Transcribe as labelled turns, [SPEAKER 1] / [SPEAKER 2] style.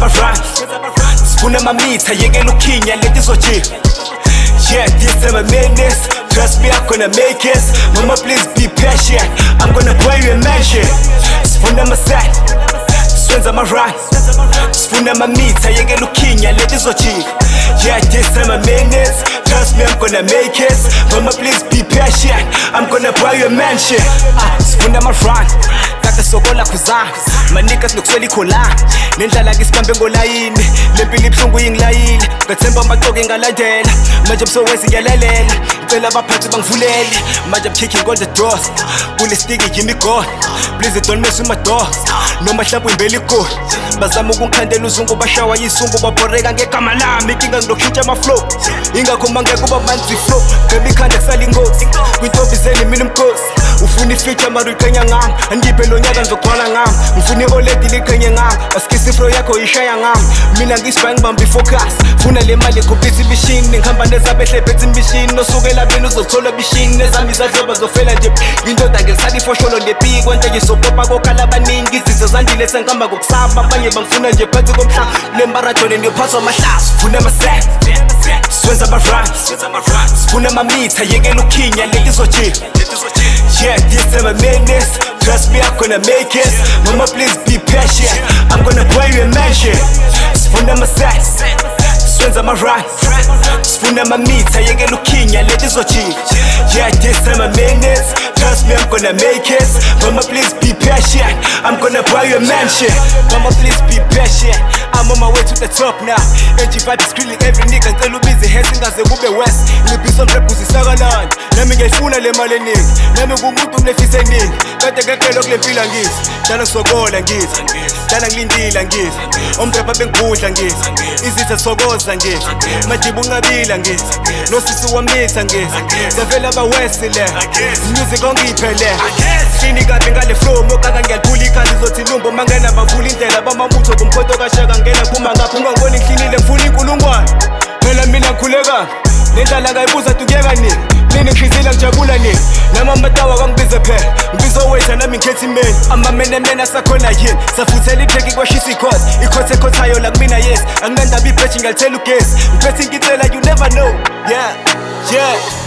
[SPEAKER 1] abarun sifuna amamitha yekela ukhinya leti zojika. Yeah, these are my madness. Trust me, I'm gonna make it. Mama, please be patient. I'm gonna buy you a mansion. Sifuna masat, swenza marun sifuna amamitha yekela ukhinya leti zojika. Yeah, these are my madness. Trust me, I'm gonna make it. Mama, please be patient. I'm gonna buy you a mansion. Sifuna marun kade sokola khuzanga manika sinokuswela ikholanga nendlala ngisibambe ngolayini lempilo ibhlungu yingilayile ngathemba amaqoke ngalandela manje msowezi ngiyalalela ngicela abaphathi bangivulele manje I'm kicking all the doors kule stick yimi god please don't mess with my dogs noma hlapho imbele igoli bazama ukungikhandela uzungu bashawa yisungu babhoreka ngegama lami inkinga ngilokhintsha ama-flow ingakho mangeke kuba manzi flow baby ikhanda kusala ingozi kwintombi zeni mina umkhosi ufuna ifeature mara uyiqhenya ngami andiphe lo nyaka ngizogcwala ngami ngifuna i-oledi liqhenye ngami asikisi ifro yakho yishaya ngami mina ngisibhaye ngibambe ifocus funa le mali ekhophisa ibishini ngihamba nezabehle phethe imishini nosukela beni uzothola ibishini nezami izadloba zofela nje indoda ngesala ifosholo nepiki kwente nje sopopa kokhala abaningi izizwe zandile sengihamba kokusaba abanye bangifuna nje phansi komhlaba le marathoni ngiyophathwa amahlazo funa amaset swenza abarun sifuna amamitha yekela ukhinya leti zojika. Yeah, these are my madness. Trust me, I'm gonna make it. Mama, please be patient. I'm gonna buy you a mansion. Sifuna masat, swenza marun sifuna amamitha yekela ukhinya leti zojika. Yeah, these are my madness. Trust me, I'm gonna make it. Mama, please be patient. I'm gonna buy you a mansion. Mama, please be patient. I'm on my way to the top now. NG vibe is grilling every nigga ngicela ubize hesi ngaze kube west ngibisa mrap kuzisakalana nami ngiyayifuna le mali eningi nami ngumuntu mnefisa eningi kade ngekelo kule mpilo ngithi dala ngisokola ngithi dala ngilindila ngithi omrapa bengibudla ngithi izitha sokoza ngithi majibu unqabila ngithi nosisi wamitha ngithi savela abawest le music ongiphele sini kabi ngale flow mokaka ngiyaliphula ikhali zothi lumbo mangena bavula indlela bamamutho kumkhoto kashaka ngena phuma ngapha ungangiboni ngihlinile ngifuna inkulungwane phela mina ngikhuleka nendlala ngayibuza tukuyeka nini nini ngihlizile ngijabula nini nama matawa kangibize phela ngibizo wetha nami ngikhetha imeni amamenemene asakhona yini safuthela ipheki kwashisa ikhosi ekhothayo la kumina yes anginandaba ibheji ngiyalithela ugesi ngiphethe inkithela you never know yeah